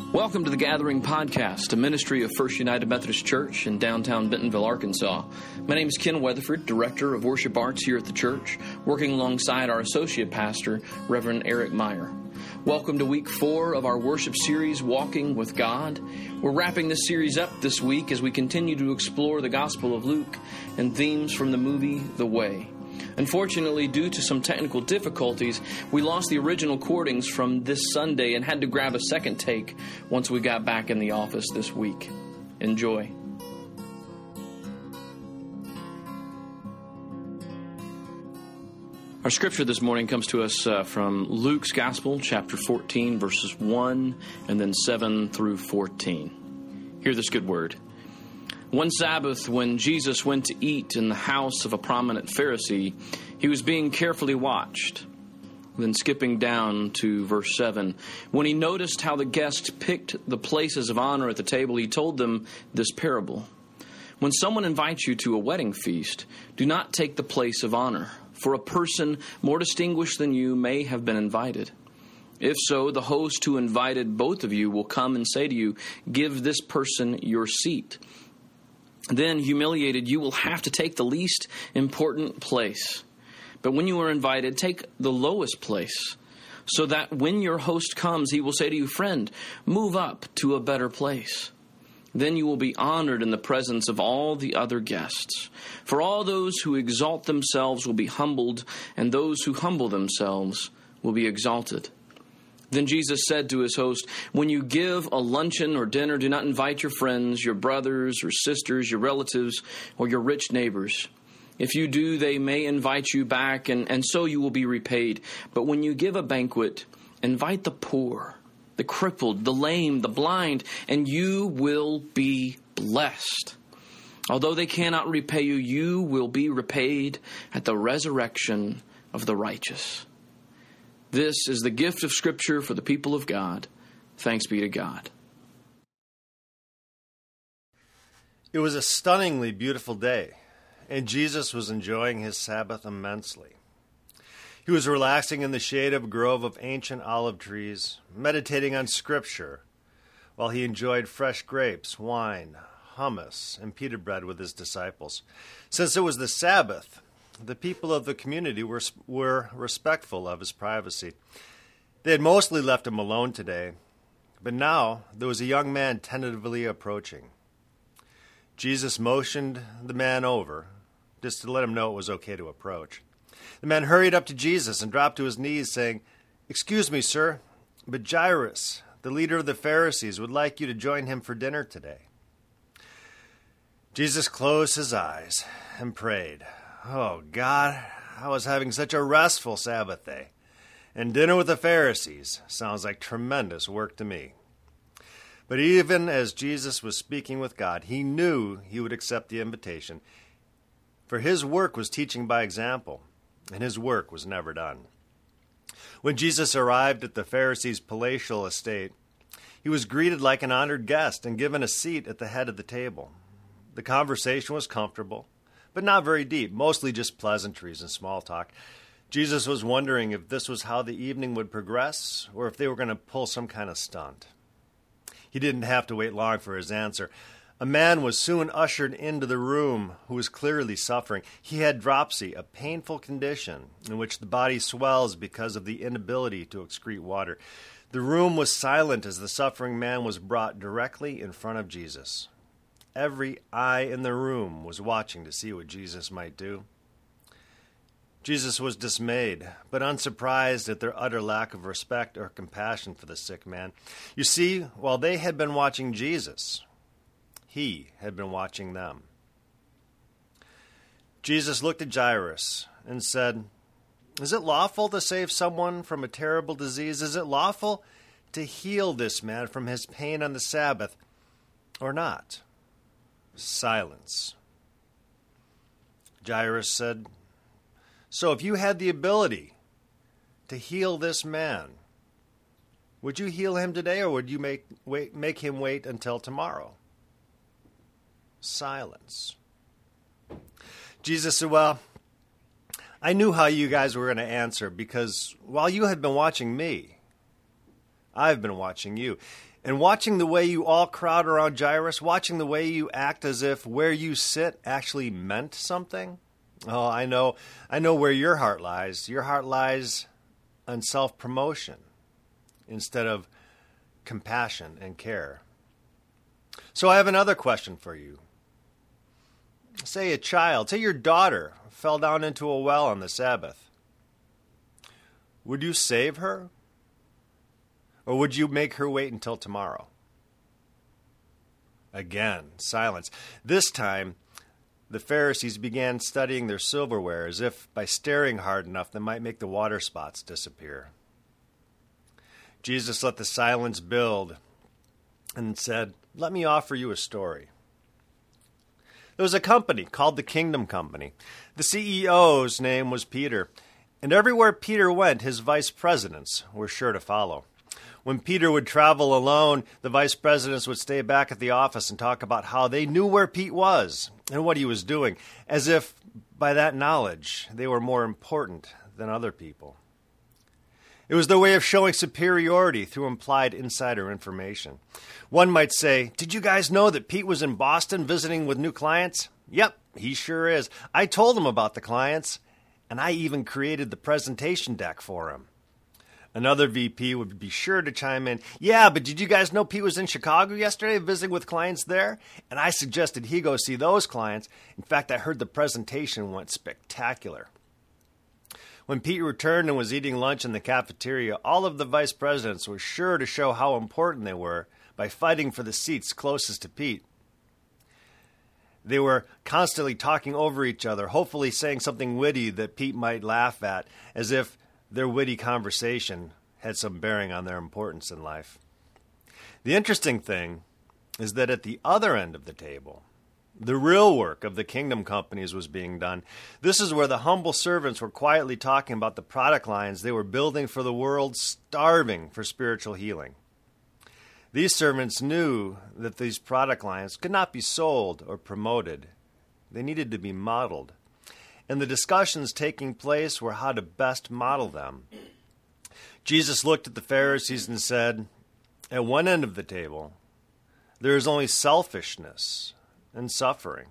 Welcome to the Gathering Podcast, a ministry of First United Methodist Church in downtown Bentonville, Arkansas. My name is Ken Weatherford, Director of Worship Arts here at the church, working alongside our Associate Pastor, Reverend Eric Meyer. Welcome to week 4 of our worship series, Walking with God. We're wrapping this series up this week as we continue to explore the Gospel of Luke and themes from the movie The Way. Unfortunately, due to some technical difficulties, we lost the original recordings from this Sunday and had to grab a second take once we got back in the office this week. Enjoy. Our scripture this morning comes to us from Luke's Gospel, chapter 14, verses 1 and then 7 through 14. Hear this good word. One Sabbath, when Jesus went to eat in the house of a prominent Pharisee, he was being carefully watched. Then skipping down to verse 7, when he noticed how the guests picked the places of honor at the table, he told them this parable. When someone invites you to a wedding feast, do not take the place of honor, for a person more distinguished than you may have been invited. If so, the host who invited both of you will come and say to you, give this person your seat. Then, humiliated, you will have to take the least important place. But when you are invited, take the lowest place, so that when your host comes, he will say to you, friend, move up to a better place. Then you will be honored in the presence of all the other guests. For all those who exalt themselves will be humbled, and those who humble themselves will be exalted. Then Jesus said to his host, when you give a luncheon or dinner, do not invite your friends, your brothers or sisters, your relatives, or your rich neighbors. If you do, they may invite you back, and so you will be repaid. But when you give a banquet, invite the poor, the crippled, the lame, the blind, and you will be blessed. Although they cannot repay you, you will be repaid at the resurrection of the righteous. This is the gift of Scripture for the people of God. Thanks be to God. It was a stunningly beautiful day, and Jesus was enjoying his Sabbath immensely. He was relaxing in the shade of a grove of ancient olive trees, meditating on Scripture, while he enjoyed fresh grapes, wine, hummus, and pita bread with his disciples. Since it was the Sabbath, the people of the community were respectful of his privacy. They had mostly left him alone today, but now there was a young man tentatively approaching. Jesus motioned the man over, just to let him know it was okay to approach. The man hurried up to Jesus and dropped to his knees, saying, "Excuse me, sir, but Jairus, the leader of the Pharisees, would like you to join him for dinner today." Jesus closed his eyes and prayed, "Oh, God, I was having such a restful Sabbath day, and dinner with the Pharisees sounds like tremendous work to me." But even as Jesus was speaking with God, he knew he would accept the invitation, for his work was teaching by example, and his work was never done. When Jesus arrived at the Pharisees' palatial estate, he was greeted like an honored guest and given a seat at the head of the table. The conversation was comfortable, but not very deep, mostly just pleasantries and small talk. Jesus was wondering if this was how the evening would progress, or if they were going to pull some kind of stunt. He didn't have to wait long for his answer. A man was soon ushered into the room who was clearly suffering. He had dropsy, a painful condition in which the body swells because of the inability to excrete water. The room was silent as the suffering man was brought directly in front of Jesus. Every eye in the room was watching to see what Jesus might do. Jesus was dismayed, but unsurprised at their utter lack of respect or compassion for the sick man. You see, while they had been watching Jesus, he had been watching them. Jesus looked at Jairus and said, "Is it lawful to save someone from a terrible disease? Is it lawful to heal this man from his pain on the Sabbath or not?" Silence. Jairus said, "So if you had the ability to heal this man, would you heal him today, or would you make him wait until tomorrow?" Silence. Jesus said, "Well, I knew how you guys were going to answer, because while you had been watching me, I've been watching you. And watching the way you all crowd around Jairus, watching the way you act as if where you sit actually meant something. Oh, I know where your heart lies. Your heart lies on self-promotion instead of compassion and care. So I have another question for you. Say your daughter fell down into a well on the Sabbath. Would you save her? Or would you make her wait until tomorrow? Again, silence. This time, the Pharisees began studying their silverware as if by staring hard enough they might make the water spots disappear. Jesus let the silence build and said, "Let me offer you a story." There was a company called the Kingdom Company. The CEO's name was Peter, and everywhere Peter went, his vice presidents were sure to follow. When Peter would travel alone, the vice presidents would stay back at the office and talk about how they knew where Pete was and what he was doing, as if by that knowledge they were more important than other people. It was their way of showing superiority through implied insider information. One might say, "Did you guys know that Pete was in Boston visiting with new clients?" "Yep, he sure is. I told him about the clients, and I even created the presentation deck for him." Another VP would be sure to chime in, "Yeah, but did you guys know Pete was in Chicago yesterday visiting with clients there? And I suggested he go see those clients. In fact, I heard the presentation went spectacular." When Pete returned and was eating lunch in the cafeteria, all of the vice presidents were sure to show how important they were by fighting for the seats closest to Pete. They were constantly talking over each other, hopefully saying something witty that Pete might laugh at, as if their witty conversation had some bearing on their importance in life. The interesting thing is that at the other end of the table, the real work of the kingdom companies was being done. This is where the humble servants were quietly talking about the product lines they were building for the world starving for spiritual healing. These servants knew that these product lines could not be sold or promoted. They needed to be modeled. And the discussions taking place were how to best model them. Jesus looked at the Pharisees and said, "At one end of the table, there is only selfishness and suffering.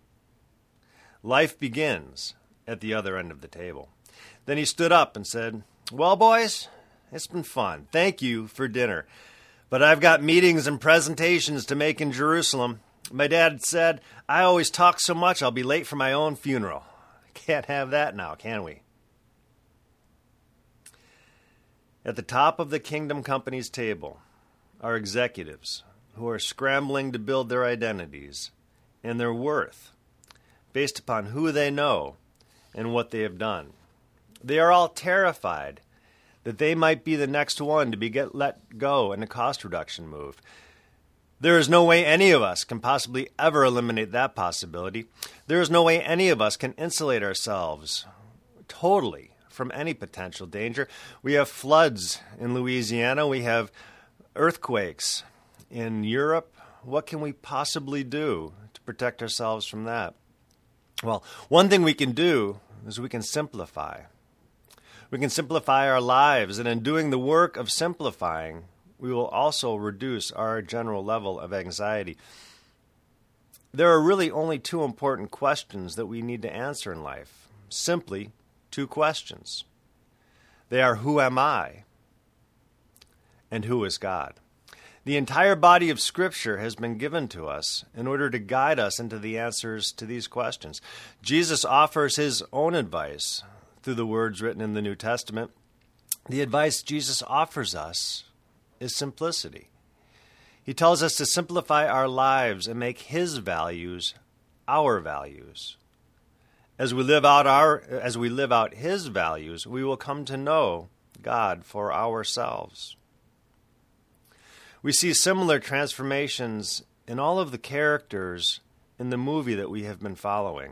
Life begins at the other end of the table." Then he stood up and said, "Well, boys, it's been fun. Thank you for dinner. But I've got meetings and presentations to make in Jerusalem. My dad said, I always talk so much I'll be late for my own funeral. Can't have that now, can we?" At the top of the Kingdom Company's table are executives who are scrambling to build their identities and their worth based upon who they know and what they have done. They are all terrified that they might be the next one to be let go in a cost reduction move. There is no way any of us can possibly ever eliminate that possibility. There is no way any of us can insulate ourselves totally from any potential danger. We have floods in Louisiana. We have earthquakes in Europe. What can we possibly do to protect ourselves from that? Well, one thing we can do is we can simplify. We can simplify our lives, and in doing the work of simplifying, we will also reduce our general level of anxiety. There are really only two important questions that we need to answer in life. Simply, two questions. They are, who am I? And who is God? The entire body of Scripture has been given to us in order to guide us into the answers to these questions. Jesus offers his own advice through the words written in the New Testament. The advice Jesus offers us is simplicity. He tells us to simplify our lives and make his values our values. As we live out his values, we will come to know God for ourselves. We see similar transformations in all of the characters in the movie that we have been following.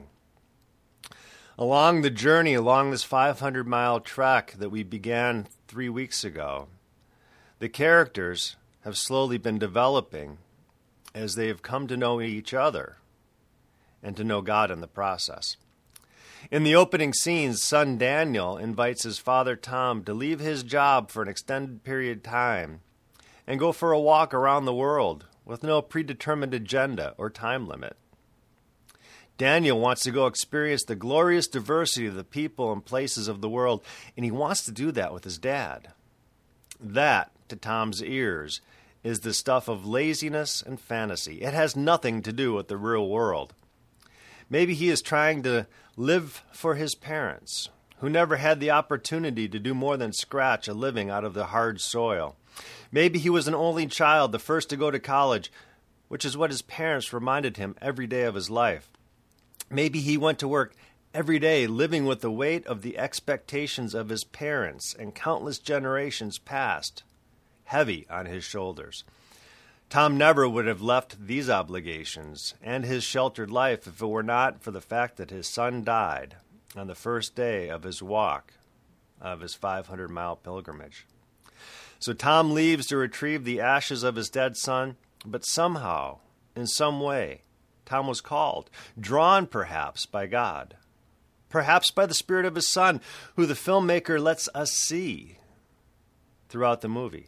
Along the journey, along this 500-mile trek that we began 3 weeks ago, the characters have slowly been developing as they have come to know each other and to know God in the process. In the opening scenes, son Daniel invites his father Tom to leave his job for an extended period of time and go for a walk around the world with no predetermined agenda or time limit. Daniel wants to go experience the glorious diversity of the people and places of the world, and he wants to do that with his dad. That, to Tom's ears, is the stuff of laziness and fantasy. It has nothing to do with the real world. Maybe he is trying to live for his parents, who never had the opportunity to do more than scratch a living out of the hard soil. Maybe he was an only child, the first to go to college, which is what his parents reminded him every day of his life. Maybe he went to work every day living with the weight of the expectations of his parents and countless generations past, heavy on his shoulders. Tom never would have left these obligations and his sheltered life if it were not for the fact that his son died on the first day of his walk, of his 500-mile pilgrimage. So Tom leaves to retrieve the ashes of his dead son, but somehow, in some way, Tom was called, drawn perhaps by God, perhaps by the spirit of his son, who the filmmaker lets us see throughout the movie.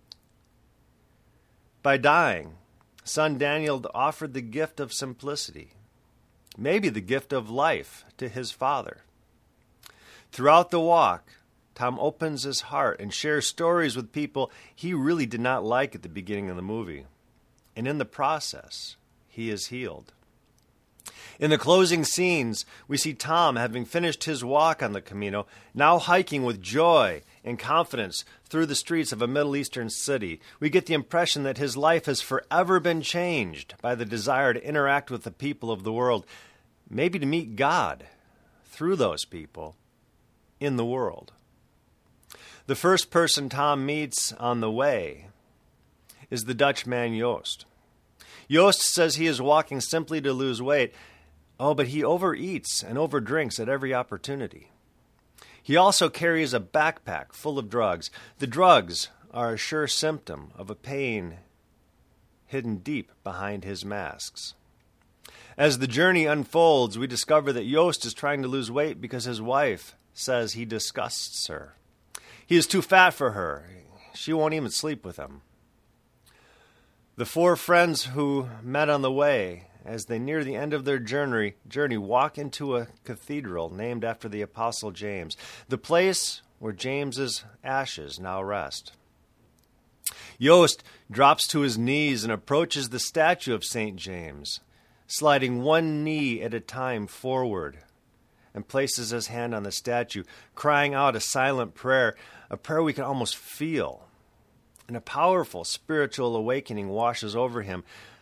By dying, son Daniel offered the gift of simplicity, maybe the gift of life to his father. Throughout the walk, Tom opens his heart and shares stories with people he really did not like at the beginning of the movie. And in the process, he is healed. In the closing scenes, we see Tom, having finished his walk on the Camino, now hiking with joy and confidence through the streets of a Middle Eastern city. We get the impression that his life has forever been changed by the desire to interact with the people of the world, maybe to meet God through those people in the world. The first person Tom meets on the way is the Dutchman Joost. Joost says he is walking simply to lose weight. Oh, but he overeats and overdrinks at every opportunity. He also carries a backpack full of drugs. The drugs are a sure symptom of a pain hidden deep behind his masks. As the journey unfolds, we discover that Joost is trying to lose weight because his wife says he disgusts her. He is too fat for her. She won't even sleep with him. The four friends who met on the way, as they near the end of their journey, walk into a cathedral named after the Apostle James, the place where James's ashes now rest. Joost drops to his knees and approaches the statue of St. James, sliding one knee at a time forward, and places his hand on the statue, crying out a silent prayer, a prayer we can almost feel. And a powerful spiritual awakening washes over him.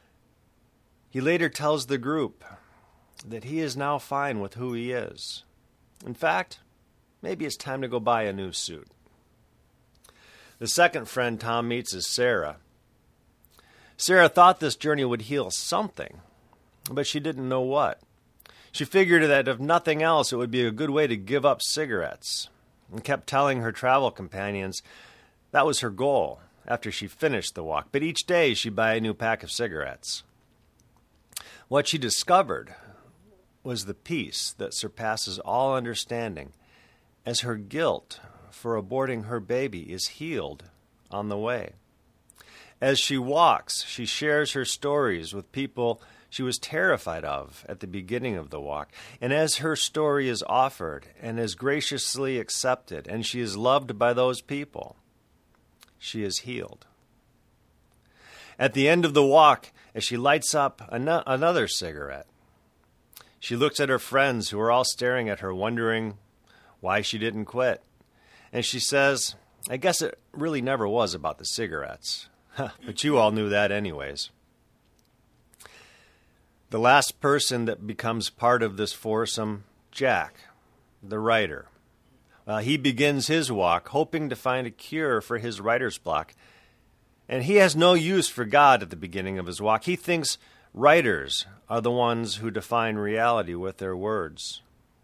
He later tells the group that he is now fine with who he is. In fact, maybe it's time to go buy a new suit. The second friend Tom meets is Sarah. Sarah thought this journey would heal something, but she didn't know what. She figured that if nothing else, it would be a good way to give up cigarettes, and kept telling her travel companions that was her goal after she finished the walk. But each day she'd buy a new pack of cigarettes. What she discovered was the peace that surpasses all understanding, as her guilt for aborting her baby is healed on the way. As she walks, she shares her stories with people she was terrified of at the beginning of the walk. And as her story is offered and is graciously accepted, and she is loved by those people, she is healed. At the end of the walk, as she lights up another cigarette, she looks at her friends who are all staring at her, wondering why she didn't quit. And she says, I guess it really never was about the cigarettes. But you all knew that anyways. The last person that becomes part of this foursome, Jack, the writer. He begins his walk hoping to find a cure for his writer's block. And he has no use for God at the beginning of his walk. He thinks writers are the ones who define reality with their words.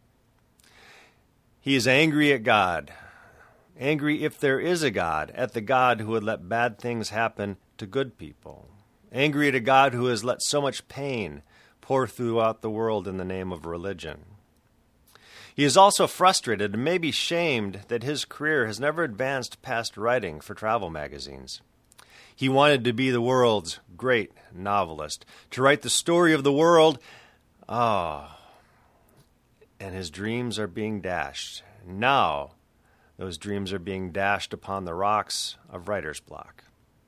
He is angry at God, angry if there is a God, at the God who would let bad things happen to good people, angry at a God who has let so much pain pour throughout the world in the name of religion. He is also frustrated and maybe shamed that his career has never advanced past writing for travel magazines. He wanted to be the world's great novelist, to write the story of the world. And his dreams are being dashed. Now, those dreams are being dashed upon the rocks of writer's block.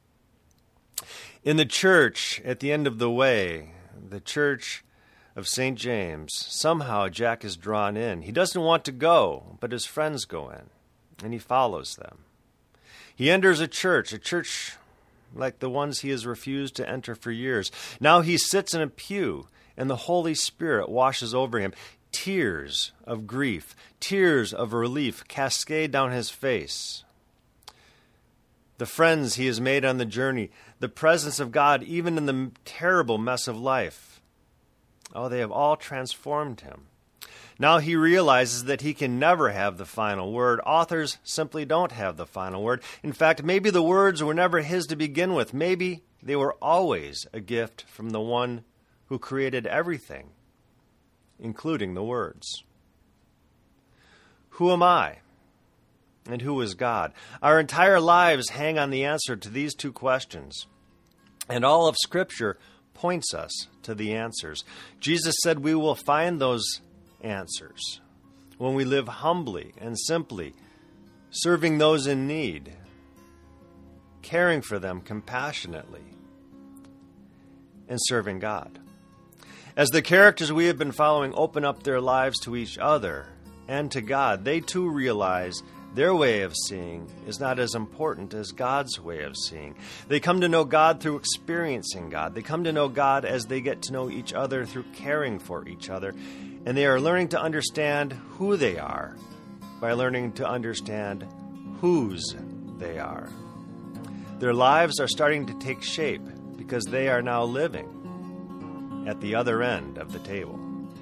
In the church, at the end of the way, the church of St. James, somehow Jack is drawn in. He doesn't want to go, but his friends go in, and he follows them. He enters a church like the ones he has refused to enter for years. Now he sits in a pew, and the Holy Spirit washes over him. Tears of grief, tears of relief cascade down his face. The friends he has made on the journey, the presence of God even in the terrible mess of life, they have all transformed him. Now he realizes that he can never have the final word. Authors simply don't have the final word. In fact, maybe the words were never his to begin with. Maybe they were always a gift from the one who created everything, including the words. Who am I? And who is God? Our entire lives hang on the answer to these two questions. And all of Scripture points us to the answers. Jesus said we will find those answers when we live humbly and simply, serving those in need, caring for them compassionately, and serving God. As the characters we have been following open up their lives to each other and to God, they too realize their way of seeing is not as important as God's way of seeing. They come to know God through experiencing God. They come to know God as they get to know each other through caring for each other. And they are learning to understand who they are by learning to understand whose they are. Their lives are starting to take shape because they are now living at the other end of the table.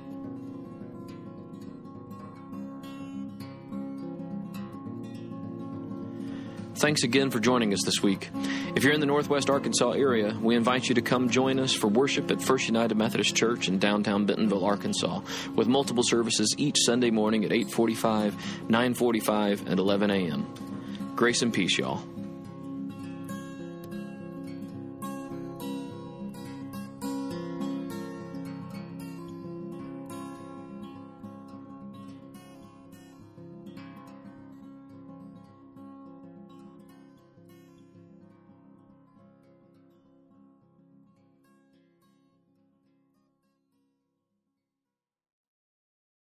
Thanks again for joining us this week. If you're in the Northwest Arkansas area, we invite you to come join us for worship at First United Methodist Church in downtown Bentonville, Arkansas, with multiple services each Sunday morning at 8:45, 9:45, and 11 a.m. Grace and peace, y'all.